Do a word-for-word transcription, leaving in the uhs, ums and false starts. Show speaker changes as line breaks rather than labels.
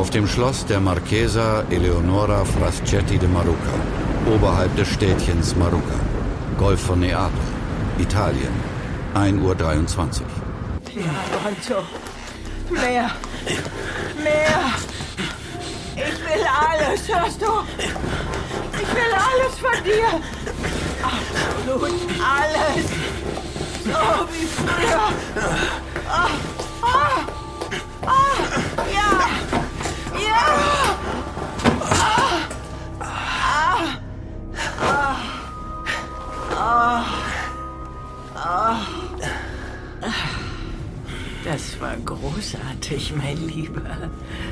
Auf dem Schloss der Marchesa Eleonora Frascetti de Maruca, oberhalb des Städtchens Maruca, Golf von Neapel, Italien, ein Uhr dreiundzwanzig.
Ja, Gonzo. Mehr. Mehr. Ich will alles, hörst du? Ich will alles von dir. Absolut alles. So wie früher. Ah, ah, ah, ja. Ja. Ah, ah, ah, ah, ah. Das war großartig, mein Lieber.